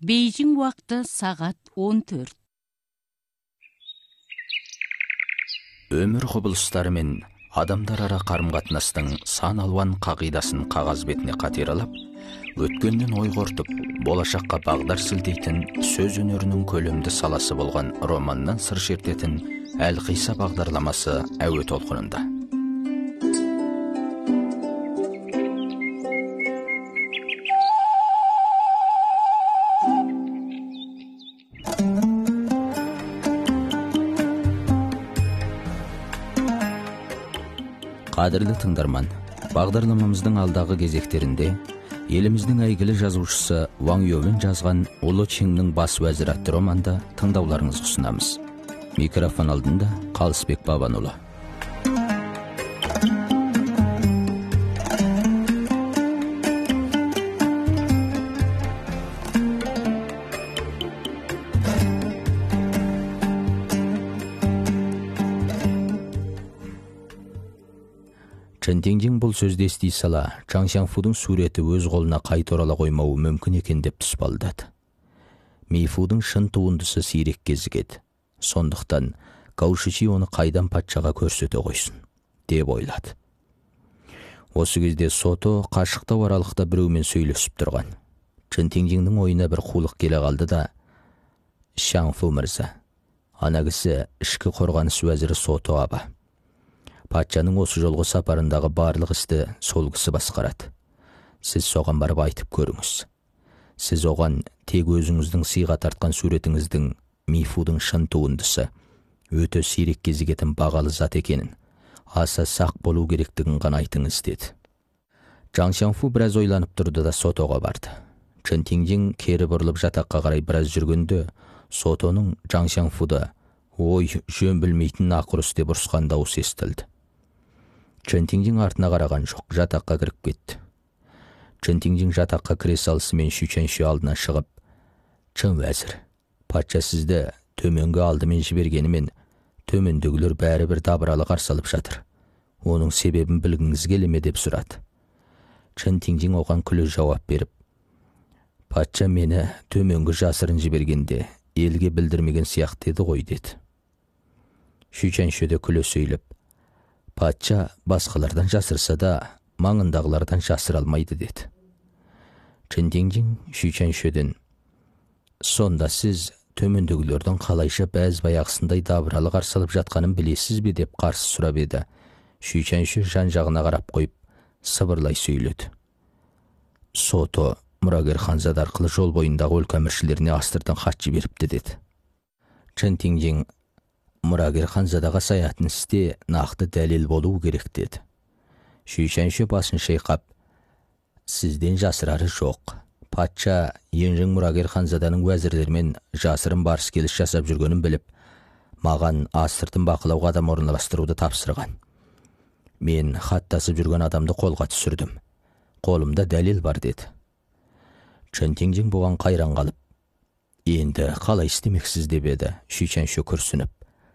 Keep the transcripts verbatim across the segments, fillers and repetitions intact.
Бейжің уақыты сағат он төрт. Өмір құбылыстары мен адамдар ара қарым-қатынастың сан алуан қағидасын қағаз бетіне қатералап, өткеннен ой қортып, болашаққа бағдар сілтейтін сөз өнерінің көлемді саласы болған романнан сыр шертетін Әлқиса бағдарламасы әуе толқынында. Қадірлі тыңдарман, бағдарламамыздың алдағы кезектерінде еліміздің әйгілі жазушысы Ван Ювен жазған Ұлы Чеңнің бас уәзірі атты романды тыңдауларыңызға ұсынамыз. Микрофон алдында Қалысбек Бабанұлы. Чэнтеңжің бұл сөзді ести сала, Чаң Сяңфудың суреті өз қолына қайта орала қоймауы мүмкін екен деп тұспалдады. Мейфудың шын туындысы сирек кезігеді. Сондықтан Гау Шичи оны қайдан патшаға көрсете қойсын, деп ойлады. Осы кезде Сото қашықтау аралықта біреумен сөйлесіп тұрған. Чэнтеңжіңнің ойына бір қулық келе қалды да: Сяңфу мырза, ана кісі ішкі қорғаныс уәзірі Сото аба. Патшаның осы жолғы сапарындағы барлық істі сол кісі басқарады. Сіз соған барып айтып көріңіз. Сіз оған тек өзіңіздің сыйға тартқан суретіңіздің Мейфудың шын туындысы, өте сирек кезігетін бағалы зат екенін, аса сақ болу керектігін ғана айтыңыз деді. Чаң Сяңфу біраз ойланып тұрды да Сотоға барды. Чэнтеңжің кері бұрылып жатаққа қарай біраз жүргенде, Сотоның Чаң Сяңфуды ой жөн білмейтін ақырыс деп ұрысқан дауыс естілді. Чэнтеңжің артына қараған жоқ, жатаққа кіріп кетті. Чэнтеңжің жатаққа кіре салысымен Шүчэншү алдына шығып: Чын уәзір, патша сізді төменгі алдымен жібергенімен, төмендегілер бәрі бір дабыралы қарсы алып жатыр. Оның себебін білгіңіз келе ме деп сұрады. Чэнтеңжің оған күле жауап беріп: Патша мені төменгі жасырын жібергенде елге білдірмеген сияқты еді ғой деді. Шүчэншү де күле сөйлеп: Патша басқалардан жасырса да, маңындағылардан жасыра алмайды деді. Чэнтеңжің Шүчэншүден: Сонда сіз төмендегілердің қалайша бәз баяғысындай дабыралы қарсы алып жатқанын білесіз бе деп қарсы сұрап еді. Шүчэншү жан-жағына қарап қойып, сыбырлай сөйледі: Сото мұрагер ханзада арқылы жол бойындағы өлкә әміршілеріне астыртын хат жіберіпті деді. Чэнтеңжің: Мұрагер ханзадаға саятын істе нақты дәлел болуы керек деді. Шүчэншү басын шайқап: Сізден жасырары жоқ. Патша Енжің мұрагер ханзаданың уәзірлермен жасырын барыс келіс жасап жүргенін біліп, маған астыртын бақылауға адам орналастыруды тапсырған. Мен хаттасып жүрген адамды қолға түсірдім. Қолымда дәлел бар деді. Чэнтеңжің бұған қайран қалып: Енді қалай істемексіз деп еді. Шүчэншү күрсініп: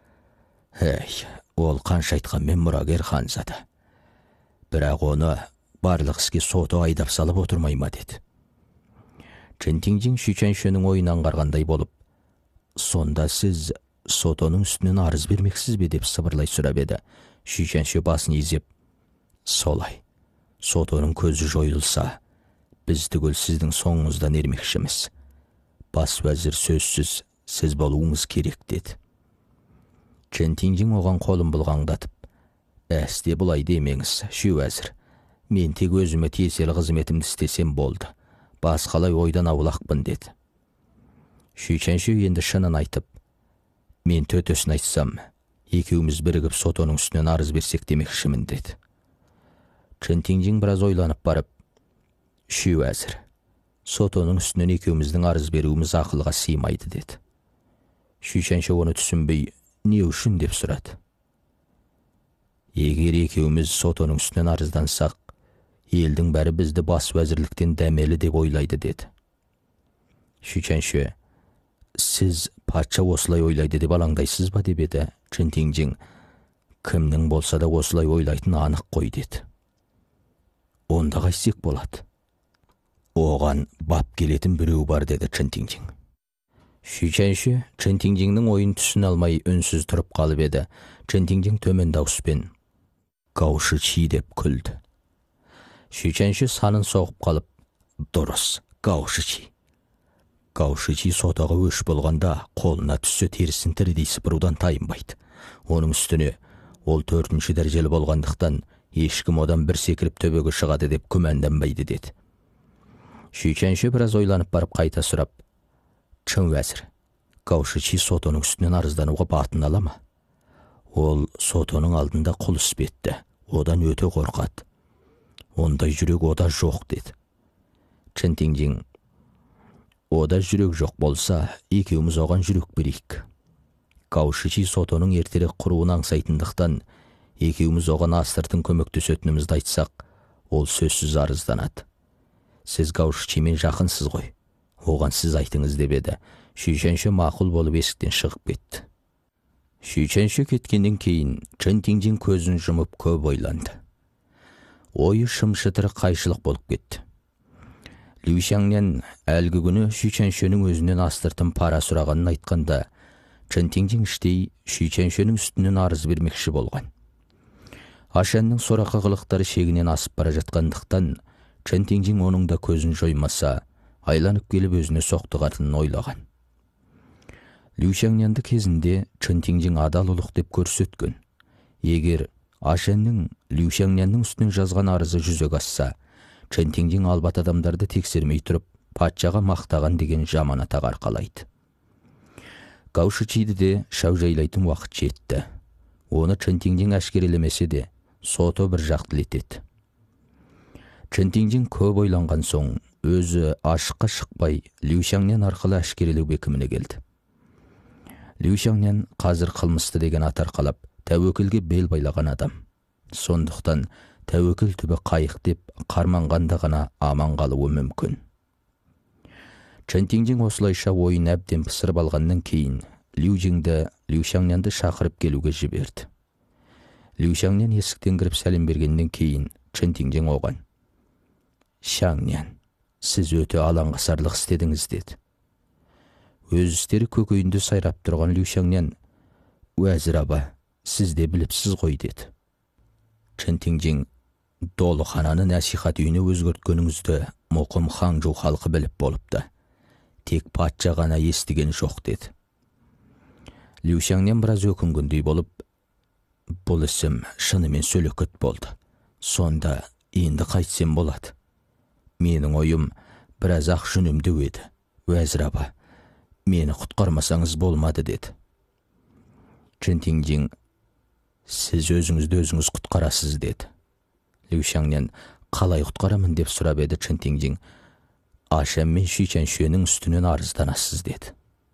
Әй, ол қанша айтқанмен мұрагер ханзада. Бірақ оны барлық іске Сото айдап салып отырмай ма деді. Чэнтеңжің Шүчэншүнің ойынан қарғандай болып: Сонда сіз Сотоның үстінен арыз бермексіз бе деп сыбырлай сұрап еді. Шүчэншү басын изеп: Солай. Сотоның көзі жойылса, біз түгел сіздің соңыңыздан ермекшіміз. Бас уәзір сөзсіз сіз болуыңыз керек деді. Чэнтеңжің оған қолын бұлғаңдатып: Әсте бұлай демеңіз, Шу уәзір. Мен тек өзіме тиесілі қызметімді істесем болды. Басқалай ойдан аулақпын деді. Шүчэншү енді шынын айтып: Мен төтесін айтсам, екеуміз бірігіп Сотоның үстінен арыз берсек демекшімін деді. Чэнтеңжің біраз ойланып барып: Шу уәзір, Сотоның үстінен екеуміздің арыз беруіміз ақылға сыймайды деді. Шүчэншү оны түсінбей: Не үшін деп сұрады. Егер екеуміз Сотоның үстінен арыздансақ, елдің бәрі бізді бас уәзірліктен дәмелі деп ойлайды деді. Шүчэншү: Сіз патша осылай ойлайды деп алаңдайсыз ба деп еді. Чэнтеңжің: Кімнің болса да осылай ойлайтын анық қой деді. Онда қайсек болады? Оған бап келетін біреу бар, деді Чынтиңжиң. Шүйчәнші Чынтиңжиңнің ойын түсін алмай үнсіз тұрып қалып еді. Чынтиңжиң төмен дауыспен «Гаушы Чи» деп күлді. Шүйчәнші санын соғып қалып: «Дұрыс, Гаушы Чи. Гаушы Чи сотаға өш болғанда қолына түссе терісін тірідей сыпырудан тайынбайды. Оның үстіне ол төртінші дәрежелі болғандықтан ешкім одан бір секіріп төбеге шығады деп күмәнданбайды», деді. Шүйчәнші біраз ойланып барып қайта сұрап: «Чын уәзір, Гаушы Чи сотының үстінен арыздануға батын ала ма? Ол сотының алдында құл іспетті, одан өте қорқады. Ондай жүрек ода жоқ», деді. Чынтиңжиң: «Ода жүрек жоқ болса, екеуміз оған жүрек берейік. Гаушы Чи сотының ертерек құруын аңсайтындықтан, екеуміз оған астыртын көмектесетінімізді айтсақ, ол сөзсіз арызданады. Сіз Гаушы Чимен жақынсыз ғой, оған сіз айтыңыз», деп еді. Шүйчәнші мақұл болып есіктен шығып кетті. Шүйчәнші кеткеннен кейін Чынтиңжиң көзін жұмып көп ойланды. Ойы шым-шытыры қайшылық болып кетті. Люшаңнен әлгі күні Шүйчәншінің өзінен астыртын пара сұрағанын айтқанда, Чынтиңжиң іштей Шүйчәншінің үстінен арыз бермекші болған. Ашанның сорақы қылықтары шегінен асып бара жатқандықтан, Чынтиңжиң оның да көзін жоймаса, айланып келіп өзіне соқтығатынын ойлаған. Люшаңненді кезінде Чынтиңжиң адал ұлық деп көрсеткен. Егер Ашанның Люшаңненнің үстінен жазған арызы жүзеге асса, Чынтиңжиң албат адамдарды тексермей тұрып, патшаға мақтаған деген жаманат арқалайды. Гаушы Чиді де шаужайлайтын уақыт жетті. Оны Чынтиңжиң әшкерелемесе де, соты бір жақтылы етеді. Чынтиңжиң көп ойланған соң, өзі ашыққа шықпай, Люшаңнен арқылы әшкерелеу бекіміне келді. Люшаңнен қазір қылмысты деген ат арқалап, тәуекелге бел байлаған адам. Сондықтан тәуекел түбі қайық деп қарманғанда ғана аман қалуы мүмкін. Чынтиңжиң осылайша ойын әбден пысырып алғаннан кейін, Люжіңді Люшаңненді шақырып келуге жіберді. Люшаңнен есіктен кіріп сәлем бергеннен кейін, Чынтиңжиң оған: «Шаңнен, сіз өте алаңғасарлық істедіңіз», деді. Өз істері көкейінде сайрап тұрған Люшаңнен: «Уәзір аба, сіз де біліпсіз ғой», деді. Чынтиңжиң: «Долықхананы нәсихат үйіне өзгерткеніңізді Мұқым Хаңжу халқы біліп болыпты. Тек патша ғана естіген жоқ», деді. Люшаңнен біраз өкінгендей болып: «Бұл ісім шынымен сөлекет болды. Сонда енді қайтсем болады. Менің ойым біраз ақ жүнімді еді. Уәзір аба, мені құтқармасаңыз болмады», деді. Чынтиңжиң: «Сіз өзіңізді өзіңіз құтқарасыз», деді. Люшаңнен: «Қалай құтқарамын?» деп сұрап еді. Чынтиңжиң: «Ашан мен Шүйчәншінің үстінен арызданасыз», деді.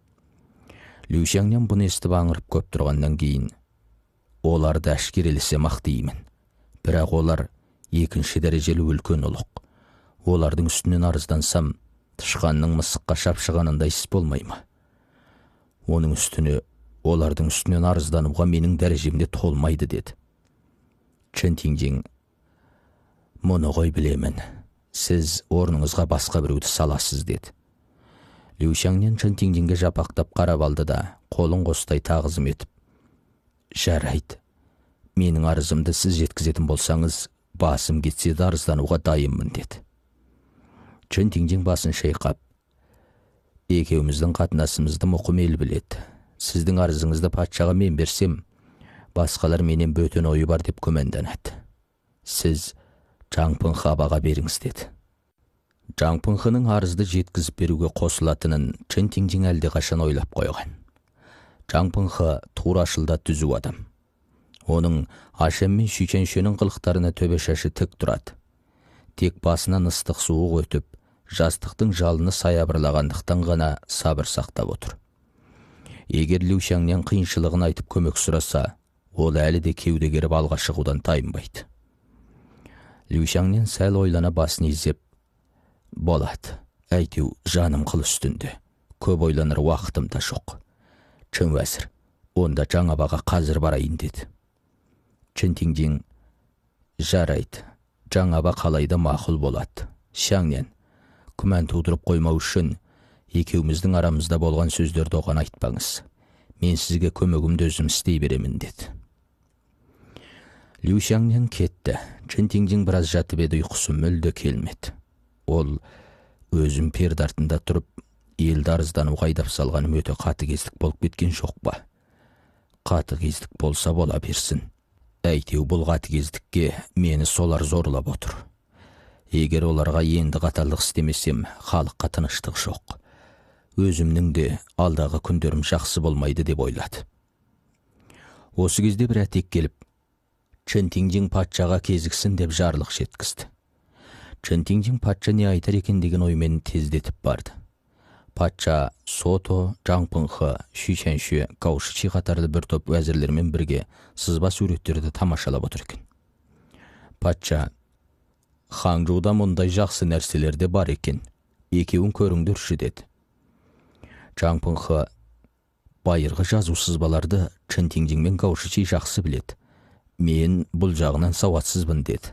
Люшаңнен бұны естіп аңырып көп тұрғаннан кейін: «Оларды әшкерелесем ақ деймін. Бірақ олар екінші дәрежелі үлкен ұлық. Олардың үстінен арыздансам, тышқанның мысыққа шапшығанындай іс болмай ма? Оның үстіне олардың үстінен арыздануға менің дәрежемде толмайды», деді. Чынтиңжиң: «Мұны ғой білемін. Сіз орныңызға басқа біреуді саласыз», деді. Люшаңнен Чынтиңжинге жапақтап қарап алды да, қолын қостай тағызым етіп: «Жарайды. Менің арызымды сіз жеткізетін болсаңыз, басым кетсе де арыздануға дайынмын», деді. Чынтиңжиң басын шайқап: «Екеуміздің қатынасымызды Мұқым ел біледі. Сіздің арызыңызды патшаға мен берсем, басқалар менен бөтен ойы бар деп күмәнданады. Сіз Жаңпынхы абаға беріңіз», деді. Жаңпынхының арызды жеткізіп беруге қосылатынын Чынтиңжиң әлде қашан ойлап қойған. Жаңпынхы турашылда түзу адам. Оның Ашан мен Шүйчәншінің қылықтарына төбе шашы тік тұрады. Тек басынан ыстық суық өтіп, жастықтың жалыны саябырлағандықтан ғана сабыр сақтап отыр. Егер Люшаңнен қиыншылығын айтып көмек сұраса, ол әлі де кеуде керіп алға шығудан тайынбайды. Люшаңнен сәл ойлана басын изеп: «Болады, әйтеу жаным қыл үстінде. Көп ойланыр уақытым да жоқ. Чын уәзір, онда Жаңабаға қазір барайын», деді. Чынтиңжиң: «Жарайды, Жаңаба қалайда мақұл болады. Шаңнен, күмән тудырып қоймау үшін екеуміздің арамызда болған сөздерді оған айтпаңыз. Мен сізге көмегімді өзім істей беремін деді. Лю Шаңнен кетті. Чын Тиңжің біраз жатып еді, ұйқысы мүлде келмеді. Ол өзім перде артында тұрып, елді арызданып қайдап салғаным өте қатыгездік болып кеткен жоқ па? Қатыгездік болса бола берсін. Әйтеу бұл қатыгездікке мені солар зорлап отыр. Егер оларға енді қатарлық істемесем, халыққа тыныштық жоқ. Өзімнің де алдағы күндерім жақсы болмайды деп ойлады. Осы кезде бір әтек келіп, Чын Тиңжің патшаға кезіксін деп жарлық жеткізді. Чын Тиңжің патша не айтар екен деген оймен тездетіп барды. Патша Сото, Жаңпыңхы, Шүйшәнші, Каушычи қатарлы бір топ уәзірлермен бірге сызба суреттерді тамашалап отыр екен. Патша: Ханчжуда мұндай жақсы нәрселерде бар екен, екеуін көріңдерші деді. Жаңпыңхы: Байырғы жазу сызбаларды Чын Тиңжің мен Каушычи жақсы біледі. Мен бұл жағынан сауатсызбын деді.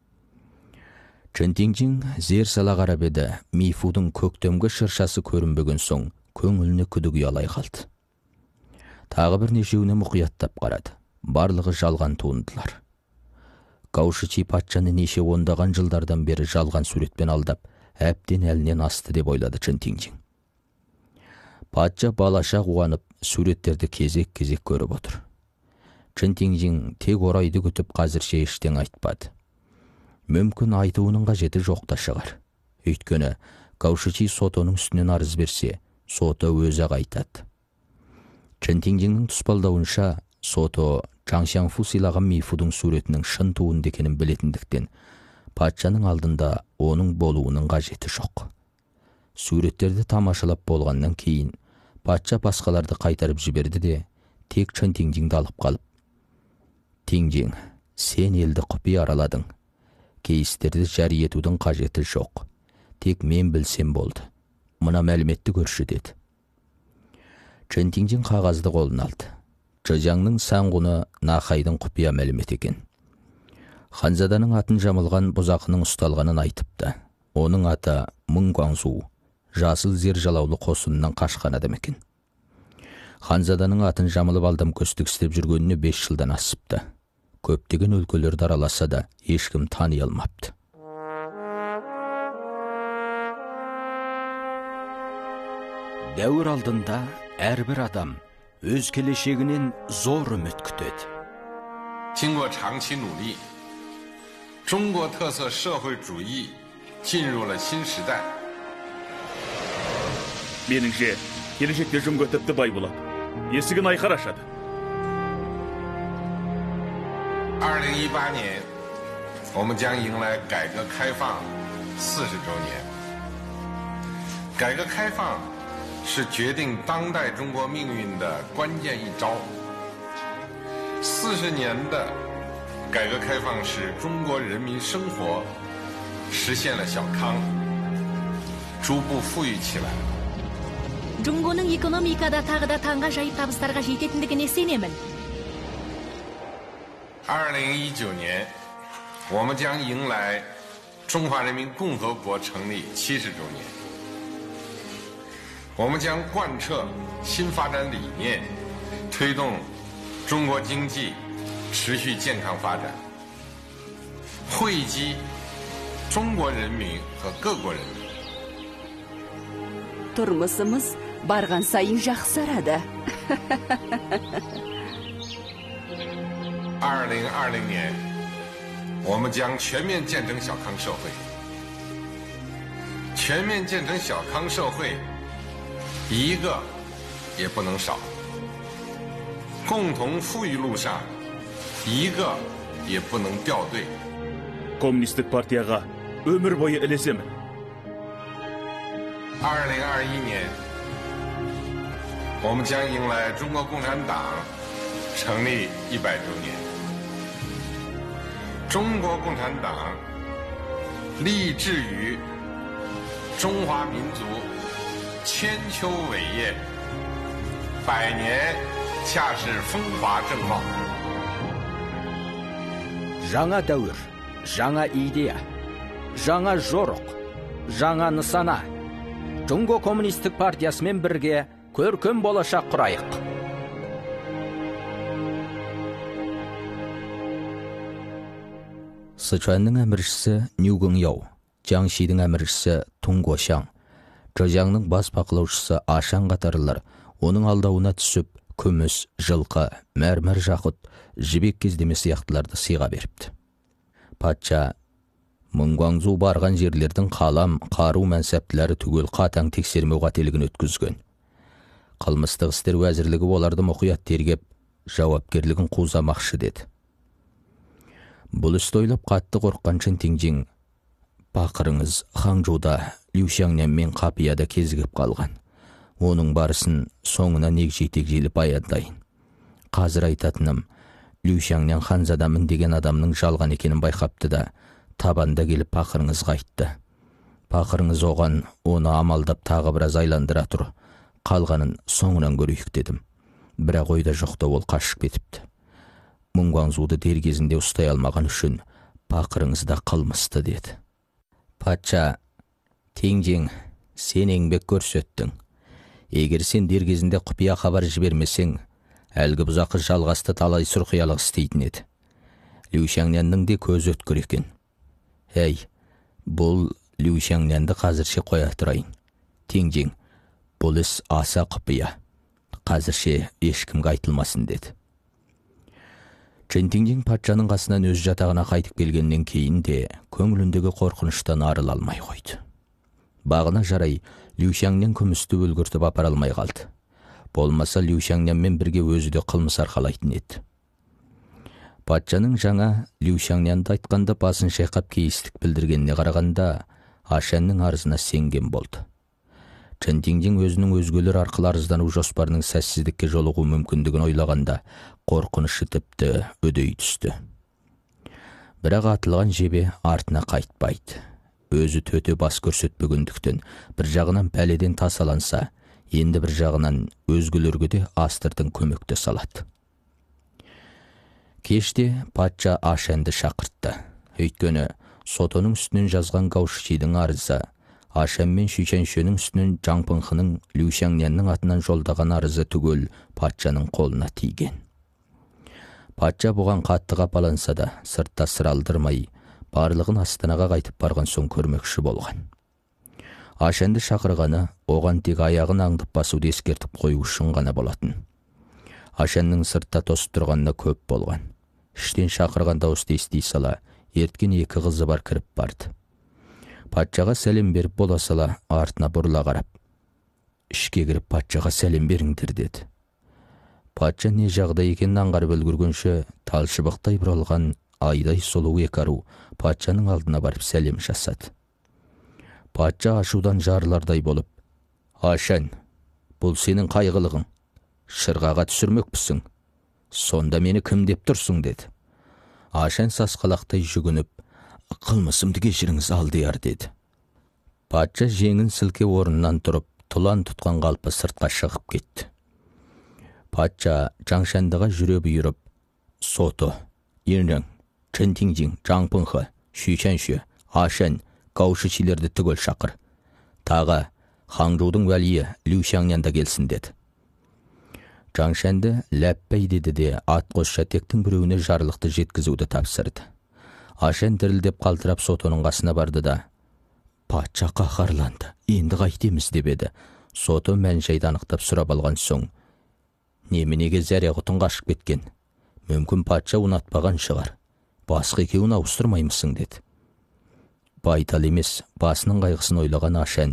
Чын Тиңжің зер сала қарап еді, Мифудың көктемгі шыршасы көрінбеген соң, көңіліне күдік ұялай қалды. Тағы бір нешеуіне мұқияттап қарады. Барлығы жалған туындылар. Каушычи патшаны неше ондаған жылдардан бері жалған суретпен алдап, әбден әлінен асты деп ойлады Чын Тиңжің. Патша балаша қуанып, суреттерді кезек-кезек көріп отыр. Чын Тиңжің тек орайды күтіп қазірше ештен айтпады. Мүмкін айтуының қажеті жоқ та шығар. Өйткені Каушычи Сотоның үстінен арыз берсе, Сото өзі айтады. Чын Тиңжіңнің тұспалдауынша, Сото Жаңшаңфу сыйлаған Мифудың суретінің шын туынды екенін білетіндіктен, патшаның алдында оның болуының қажеті жоқ. Суреттерді тамашалап болғаннан кейін, патша басқаларды қайтарып жіберді де, тек Чын Тиңжіңді алып қалып: Тиңжің, сен елді құпия араладың. Кейістерді жария етудің қажеті жоқ. Тек мен білсем болды. Мына мәліметті көрші деді. Чын Тиңжің қағазды қолына алды. Чжаңның саңғыны Нахайдың құпия мәлімет екен. Ханзаданың атын жамылған бұзақының ұсталғанын айтыпты. Оның аты Мың Гуаңсу, жасыл зер жалаулы қосынынан қашқан адам екен. Ханзаданың атын жамылып алдам көстік істеп жүргеніне бес жылдан асыпты. Көптеген өлкөлерді араласа да, ешкім тани алмапты. Дәуір алдында әрбір адам өз келешегінен зор үміт күтеді. 经过长期努力，中国特色社会主义进入了新时代。 Меніңше, келешекте жұмғы тіпті бай болады. Есігін айқар ашады. 二零一八年，我们将迎来改革开放四十周年。改革开放是决定当代中国命运的关键一招。四十年的改革开放使中国人民生活实现了小康，逐步富裕起来。 중고는 экономикада тағы да таңға жайып табыстарға жететіндігіне сенемін. 二零一九年，我们将迎来中华人民共和国成立七十周年。我们将贯彻新发展理念，推动中国经济持续健康发展，惠及中国人民和各国人民。 Тұрмысымыз барған сайын жақсарады. 二零二零年，我们将全面建成小康社会。全面建成小康社会，一个也不能少。共同富裕路上，一个也不能掉队。 Коммунистік партияға өмір бойы ілесемін. 二零二一年，我们将迎来中国共产党成立一百周年。中国共产党立志于中华民族千秋伟业，百年恰是风华正茂。 Жаңа дәуір, жаңа идея, жаңа жорық, жаңа нысана. Жунго коммунистік партиясымен бірге көркем болашақ құрайық. Сычуанның әміршісі Нюгің Яу, Жаңшидің әміршісі Тунгошаң, Жожаңның бас бақылаушысы Ашан қатарлар оның алдауына түсіп, күміс, жылқы, мәрмәр жақұт, жібек кездеме сияқтыларды сыйға беріпті. Патша Мыңгуаңзу барған жерлердің қалам, қару мәнсәптілері түгел қатаң тексермеу қателігін өткізген. Қылмыстық істер уәзірлігі оларды мұқият тергеп, жауапкерлігін қуызамақшы деді. Бұл істі ойлап қатты қорыққан Чэнтиңжиң, пақырыңыз Ханчжоуда Лю-Шаңнен мен қапияда кезігіп қалған. Оның барысын соңына негжей-тегжейлі баяндайын. Қазір айтатыным, Лю-Шаңнен ханзадамын деген адамның жалған екенін байқапты да, табанда келіп пақырыңыз қайтты. Пақырыңыз оған оны амалдап тағы біраз айландыра тұр. Қалғанын соңынан көрейік дедім. Бірақ ойда жоқта ол қашып кетіпті. Мыңгуаңзуды дер кезінде ұстай алмаған үшін пақырыңызда қылмысты деді. Патша, Теңжең, сен еңбек көрсеттің. Егер сен дер кезінде құпия хабар жібермесең, әлгі бұзақы жалғасты талай сұрқиялық істейтін еді. Лю-Шаңненнің де көз өткір екен. Әй, бұл Лю-Шаңненді қазірше қоя тұрайын. Теңжең, бұл іс аса құпия. Қазірше ешкімге айтылмасын деді. Чэнтиңжиң патшаның қасынан өз жатағына қайтып келгеннен кейін де көңіліндегі қорқыныштан арыла алмай қойды. Бағына жарай Лю-Шаңнен күмісті өлгіртіп апара алмай қалды. Болмаса Лю-Шаңненмен бірге өзі де қылмыс арқалайтын еді. Патшаның жаңа Лю-Шаңненді айтқанда басын шайқап кейістік білдіргеніне қарағанда Ашанның арызына сенген болды. Чэнтиңжиң өзінің өзгелер арқылы арыздану жоспарының сәтсіздікке жолығу мүмкіндігін ойлағанда қорқынышы тіпті үдей түсті. Бірақ атылған жебе артына қайтпайды. Өзі төте бас көрсетпегендіктен бір жағынан пәледен тасаланса, енді бір жағынан өзгелерге де астырдың көмекті салады. Кеште патша Ашанды шақыртты. Өйткені сотының үстінен жазған Гаушичидің арызы, Ашан мен Шүйшеншөнің үстінен Жаңпыңхының Лю-Шаңненнің атынан жолдаған арызы түгел патшаның қолына тиген. Патша бұған қатты қапаланса да, сыртта сыр алдырмай, барлығын Астанаға қайтып барған соң көрмекші болған. Ашанды шақырғаны оған тек аяғын аңдып басуды ескертіп қою үшін ғана болатын. Ашанның сыртта тосып тұрғанына көп болған. Іштен шақырған дауысты ести сала, ерткен екі қызы бар кіріп барды. Патшаға сәлем беріп бола сала, артына бұрыла қарап, ішке кіріп патшаға сәлем беріңдер деді. Патша не жағдай екенін аңғарып үлгіргенше талшыбықтай бұралған айдай сұлу екі ару патшаның алдына барып сәлем жасады. Патша ашудан жарылардай болып, Ашан, бұл сенің қайғылығың, шырғаға түсірмекпісің, сонда мені кім деп тұрсың деді. Ашан сасқалақтай жүгініп, қылмысымды кешіріңіз алдияр деді. Патша жеңін сілке орнынан тұрып, тұлан тұтқан қалпы сыртқа шығып кетті. Патша Жаңшандыға жүре бұйырып, Сото, Ернің, Чэнтиңжиң, Жаңпыңхы, Шүйшеншө, Ашан, Гаушичилерді түгел шақыр. Тағы Ханчжоудың вәлиі Лю-Шаңнен келсін деді. Жаңшанды ләппәй деді де ат қосша тектің біреуіне жарлықты жеткізуді тапсырды. Ашан дірілдеп қалтырап Сотоның қасына барды да, патша қаһарланды, енді қайтеміз деп еді. Сото мән-жайды анықтап сұрап алған соң, неменеге зәре құтын қашып кеткен? Мүмкін патша ұнатпаған шығар. Басқа екеуін ауыстырмаймысың деді. Байтал емес, басының қайғысын ойлаған Ашан,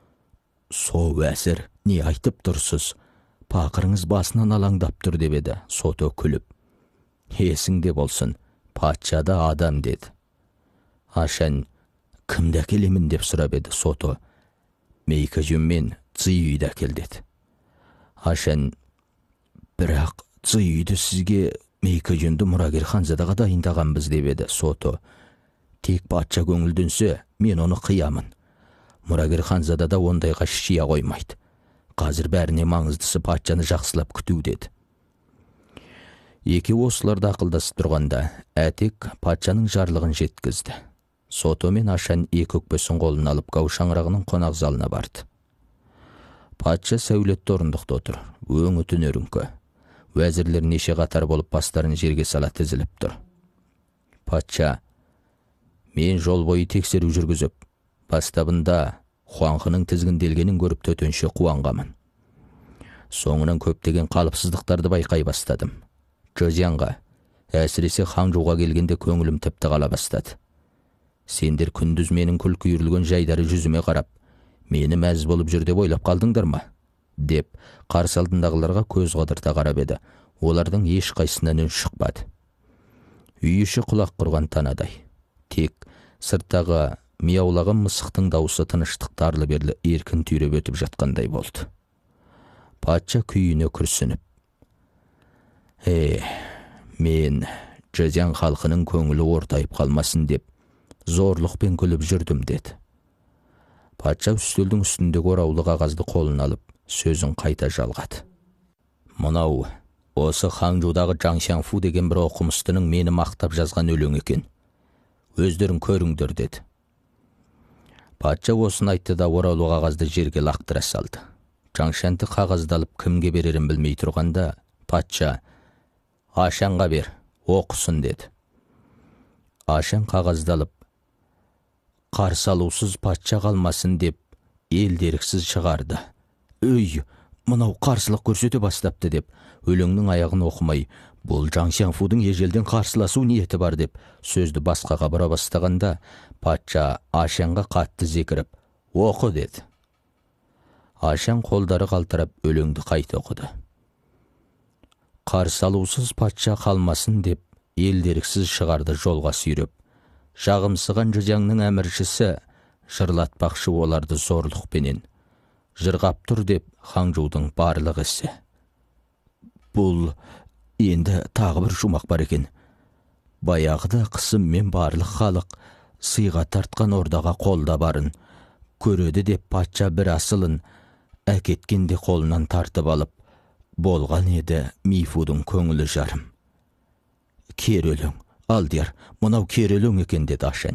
со уәзір, не айтып тұрсыз? Пақырыңыз басынан алаңдап тұр деп еді. Сото күліп, есіңде болсын, патша да адам деді. Ашан, кімді әкелемін деп сұрап еді. Сото, мейкі жөнмен Цзүй үйді әкел деді. Ашан, бірақ Цзүй үйді сізге мейкі жөнді мұрагер ханзадаға дайындағанбыз деп еді. Сото, тек патша көңілденсе, мен оны қиямын. Мұрагер ханзадада ондайға шия қоймайды. Қазір бәріне маңыздысы патшаны жақсылап күту деді. Екі осыларды ақылдасып тұрғанда, әтек патшаның жарлығын жеткізді. Сото мен Ашан екі өкпесін қолына алып гау шаңырағының қонақ залына барды. Патша сәулетті орындықта отыр, өңі түнеріңкі. Уәзірлер неше қатар болып бастарын жерге сала тізіліп тұр. Патша: мен жол бойы тексеру жүргізіп, бастабында Хуанхының тізгінделгенін көріп төтенше қуанғамын. Соңынан көптеген қалыпсыздықтарды байқай бастадым. Джозянға, әсіресе Ханчжоуға келгенде көңілім тіпті қала бастады. Сендер күндіз менің күлкі үйірілген жайдары жүзіме қарап, мені мәз болып жүр деп ойлап қалдыңдар ма? Деп қарсы алдындағыларға көз қадырта қарап еді. Олардың еш қайсынан үн шықпады. Үй іші құлақ құрған танадай. Тек сырттағы мияулаған мысықтың дауысы тыныштықты арлы-берлі еркін түйреп өтіп жатқандай болды. Патша күйіне күрсініп: «Е, мен Джозян халқының көңілі ортайып қалмасын деп зорлықпен күліп жүрдім» деді. Патша үстелдің үстіндегі ораулы қағазды қолына алып, сөзін қайта жалғады. «Мынау осы Ханчжоудағы Жаң Шаңфу деген бір оқымыстының мені мақтап жазған өлең екен. Өздерің көріңдер» деді. Патша осыны айтты да ораулы қағазды жерге лақтыра салды. Жаңшанты қағазды алып кімге берерін білмей тұрғанда, патша: «Ашанға бер, оқысын» деді. Ашан қағазды алып, қарсы алусыз патша қалмасын деп, елдеріксіз шығарды. «Өй, мынау қарсылық көрсете бастапты» деп, өлеңнің аяғын оқымай, бұл Жаң Шаңфудың ежелден қарсыласу ниеті бар деп, сөзді басқаға бұра бастағанда, патша Ашанға қатты зекіріп: «Оқы» деді. Ашан қолдары қалтырап өлеңді қайта оқыды. «Қарсы алусыз патша қалмасын деп, елдеріксіз шығарды жолға сүйреп. Жағымсыған Джозянның әміршісі жырлатпақшы оларды зорлықпенен. Жырғап тұр деп Ханчжоудың барлық ісі». Бұл енді тағы бір жұмақ бар екен. Баяғыда қысыммен барлық халық сыйға тартқан ордаға қолда барын көреді деп патша бір асылын әкеткенде қолынан тартып алып, болған еді Мифудың көңілі жарым. «Кер өлең, алдияр, мынау кер өлең екен» деді Ашан.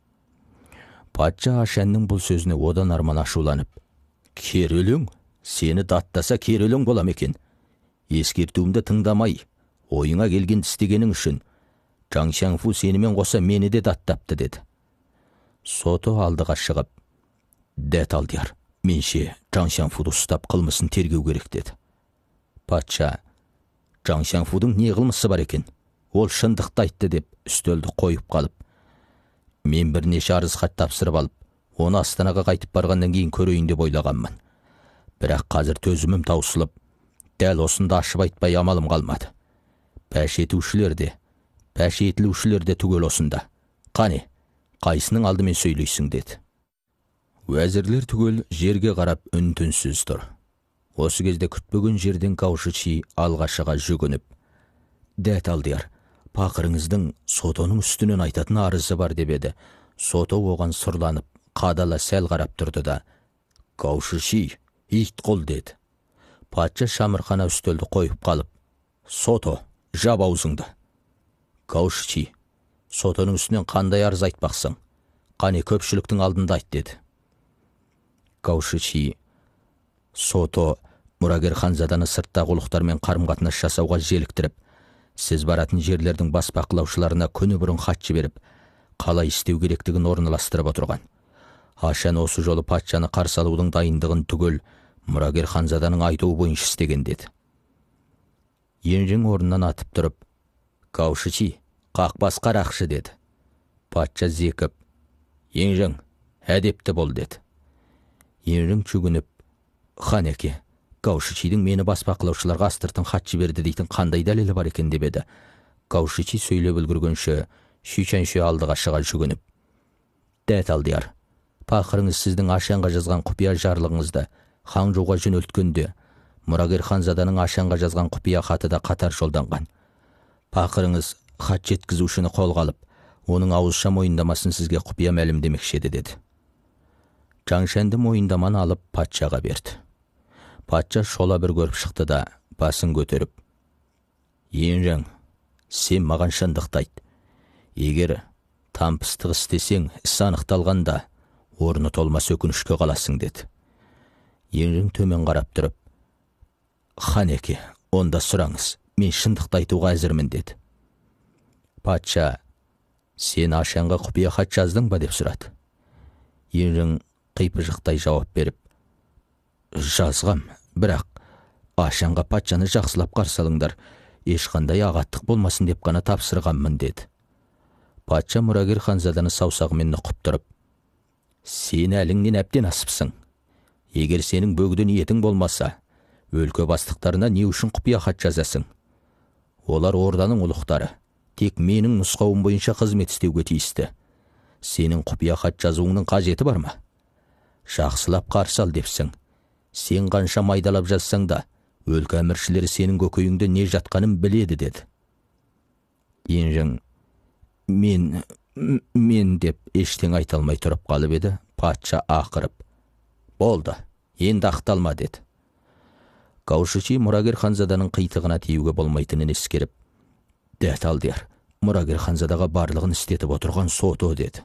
Патша Ашанның бұл сөзіне одан арман ашуланып: «Кер өлең? Сені даттаса кер өлең болам екен. Ескертуімді тыңдамай, ойыңа келген істегенің үшін Жаң Шаңфу сенімен қоса мені де даттапты» деді. Сото алдыға шығып: «Дәт алдияр, менше Жаң Шаңфуды ұстап қылмысын тергеу керек» деді. Патша: «Жаң Шаңфудың не қылмысы бар екен? Ол шындықты айтты» деп үстелді қойып қалып: «Мен бірнеше арыз хат тапсырып алып, оны Астанаға қайтып барғаннан кейін көрейін деп ойлағанмын. Бірақ қазір төзімім таусылып, дәл осында ашып айтпай амалым қалмады. Пәш етушілер де, пәш етілушілер де түгел осында. Қане, қайсының алдымен сөйлейсің» деді. Уәзірлер түгел жерге қарап үн-түнсіз тұр. Осы кезде күтпеген жерден Гау Шичи алғашыға жүгініп: «Дәт алдияр, пақырыңыздың Сотоның үстінен айтатын арызы бар» деп еді. Сото оған сұрланып, қадала сәл қарап тұрды да: «Гау Шичи, ит қол» деді. Патша шамырхана үстелді қойып қалып: «Сото, жап аузыңды». «Гау Шичи, Сотоның үстінен қандай арыз айтпақсың? Қане, көпшіліктің алдында айт» деді. Гау Шичи: «Сото мұрагер ханзаданы сырттағы ұлықтармен қарым-қатынас жасауға желіктіріп, сіз баратын жерлердің бас бақылаушыларына күні бұрын хат жіберіп, қалай істеу керектігін орналастырып отырған. Ашан осы жолы патшаны қарсы алудың дайындығын түгел мұрагер ханзаданың айтуы бойынша істеген» деді. Енжің орнынан атып тұрып: «Гау Шичи, қақбас қарақшы» деді. Патша зекіп: «Енжің, әдепті бол» деді. Енжің жүгініп: «Хан әке, Гау Шичидің мені бас бақылаушыларға астыртын хат жіберді дейтін қандай дәлелі бар екен» деп еді. Гау Шичи сөйлеп үлгіргенше Шүйчаншө алдыға шыға жүгініп: «Дәт алдияр, пақырыңыз сіздің Ашанға жазған құпия жарлығыңызды Ханчжоуға жөнелткенде, мұрагер ханзаданың Ашанға жазған құпия хаты да қатар жолданған. Пақырыңыз хат жеткізушіні қолға алып, оның ауызша мойындамасын сізге құпия мәлімдемекші еді» деді. Жаңшанды мойындаманы алып патшаға берді. Патша шола бір көріп шықты да, басын көтеріп: «Енжің, сен маған шындықты айт. Егер Тампыстық істесең, іс анықталғанда, орны толмас өкінішке қаласың деді. Еңжің төмен қарап тұрып, Ханеке, онда сұраңыз, мен шындықты айтуға әзірмін деді. Патша, сен Ашанға құпия хат жаздың ба деп сұрады. Еңжің қипыжықтай жауап беріп, жазғам, бірақ Ашанға патшаны жақсылап қарсы алыңдар, ешқандай ағаттық болмасын деп қана тапсырғанмын деді. Патша мұрагер ханзаданы саусағымен нұқып тұрып, сен әліңнен әбден асыпсың. Егер сенің бөгді ниетің болмаса, өлке бастықтарына не үшін құпия хат жазасың? Олар орданың ұлықтары, тек менің нұсқауым бойынша қызмет істеуге тиісті. Сенің құпия хат жазуыңның қажеті бар ма? Жақсылап қарсы ал депсің. Сен қанша майдалап жазсаң да, өлке әміршілері сенің көкейіңде не жатқанын біледі деді. Еңжің, мен, мен деп ештен айталмай тұрып қалып еді. Патша ақырып, болды, енді ақталма деді. Каушичи мұрагер ханзаданың қитығына тиюге болмайтынын ескеріп, дәт алдияр, мұрагер ханзадаға барлығын істетіп отырған Сото деді.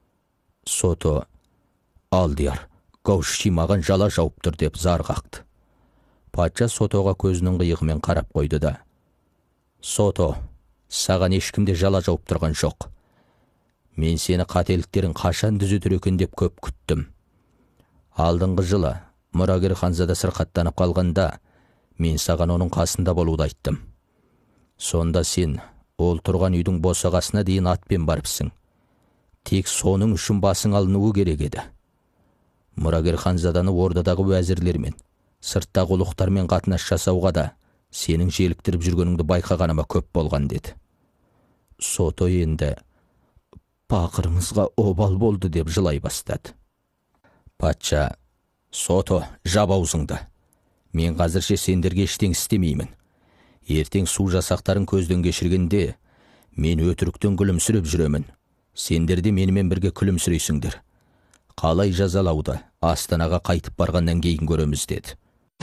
Сото, алдияр, Каушичи маған жала жауып тұр деп зар қақты. Патша Сотоға көзінің қиығымен қарап қойды да, Сото, саған ешкімде жала жауып тұрған жоқ. Мен сені қателіктерін қашан түзетер екен деп көп күттім. Алдыңғы жылы мұрагер ханзада сырқаттанып қалғанда, мен саған оның қасында болуды айттым. Сонда сен ол тұрған үйдің босағасына дейін атпен барыпсың. Тек соның үшін басың алынуы керек еді. Мұрагер ханзаданы ордадағы уәзірлермен, сырттағы ұлықтармен қатынас жасауға да сенің желіктіріп жүргеніңді байқағаныма көп болған деді. Сото енді пақырыңызға обал болды деп жылай бастады. Патша, Сото, жап аузыңды. Мен қазірше сендерге ештеңе істемеймін. Ертең су жасақтарын көзден кешіргенде, мен өтіріктен күлімсіреп жүремін. Сендер де менімен бірге күлімсірейсіңдер. Қалай жазалауды Астанаға қайтып барғаннан кейін көреміз деді.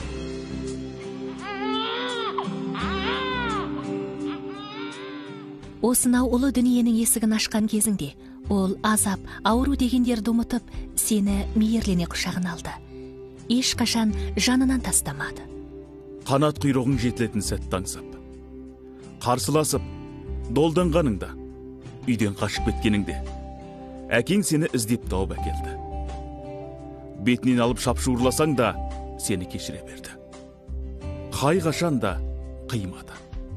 Осынау ұлы дүниенің есігін ашқан кезіңде, ол азап, ауру дегендерді ұмытып, сені мейірлене құшағына алды. Ешқашан жанынан тастамады. Қанат құйрығың жетілетін сәтті аңсап, қарсыласып, долданғаныңда, үйден қашып кеткеніңде, әкең сені іздеп тауып әкелді. Бетінен алып шапшуырласаң да, сені кешіре берді. Қай қашан да қимады.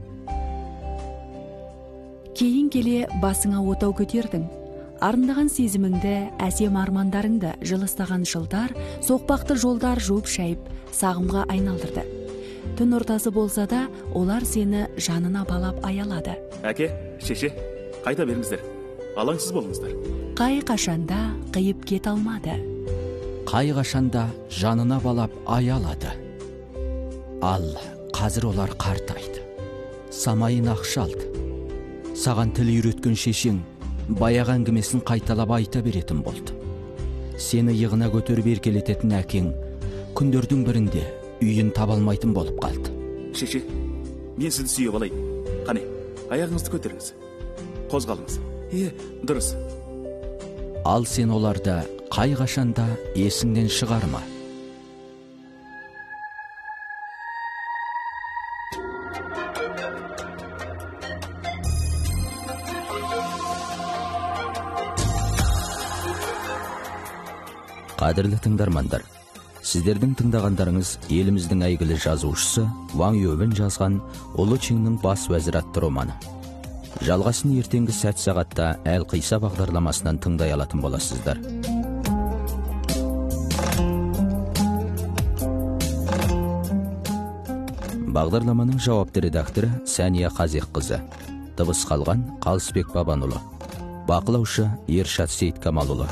Кейін келе басыңа отау көтердің. Арындаған сезіміңді, әсем армандарыңды жылыстаған жылдар, соқпақты жолдар жуып шайып, сағымға айналдырды. Түн ортасы болса да, олар сені жанына балап аялады. Әке, шеше, қайта беріңіздер. Алаңсыз болыңыздар. Қай қашанда қиып кет алмады. Қай қашанда жанына балап аялады. Ал қазір олар қартайды. Самайын ақшалды. Саған тіл үйреткен шешең баяғы әңгімесін қайталап айта беретін болды. Сені иығына көтеріп еркелететін әкең күндердің бірінде үйін табалмайтын болып қалды. Шеше, мен сізді сүйіп алайын. Қане, аяғыңызды көтеріңіз. Қозғалыңыз. Е, дұрыс. Ал сен оларды қай қашанда есіңнен шығарма. Қадірлі тыңдармандар, сіздердің тыңдағандарыңыз еліміздің әйгілі жазушысы Ваң Ювен жазған Ұлы Чиннің бас уәзір атты романы. Жалғасын ертеңгі сәт сағатта Әл Қиса бағдарламасынан тыңдай алатын боласыздар. Бағдарламаның жауапты редакторы Сәния Қазиққызы. Дыбыс қалған Қалысбек Бабанұлы. Бақылаушы Ершат Сейткамалұлы.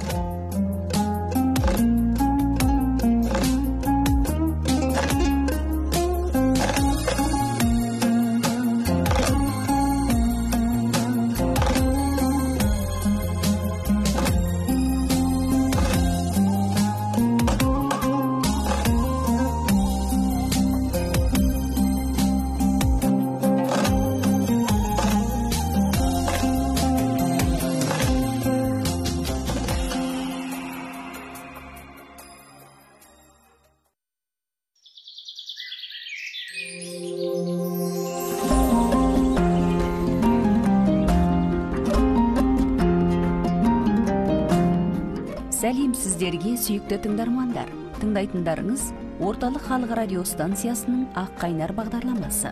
Сәлем сіздерге, сүйікті тыңдармандар. Тыңдайтындарыңыз Орталық халық радио станциясының Ақ қайнар бағдарламасы.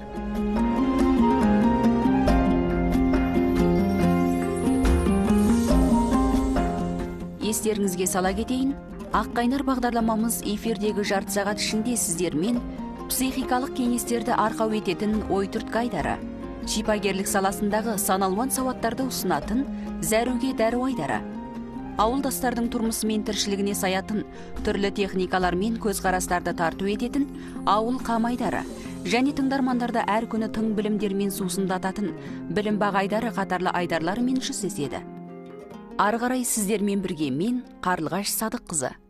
Естеріңізге сала кетейін, Ақ қайнар бағдарламамыз эфирдегі жарты сағат ішінде сіздермен психикалық кеңестерді арқау ететін ой түрткі айдары, шипагерлік саласындағы саналуан сауаттарды ұсынатын зәруге дәру айдары, ауылдастардың тұрмысы мен тіршілігіне саятын түрлі техникалар мен көзқарастарды тарту ететін ауыл қамайдары және тыңдармандарды әр күні тың білімдермен сусындататын білім бақ айдары қатарлы айдарларымен жүздеседі. Ары қарай сіздермен бірге мен Қарлығаш Садыққызы.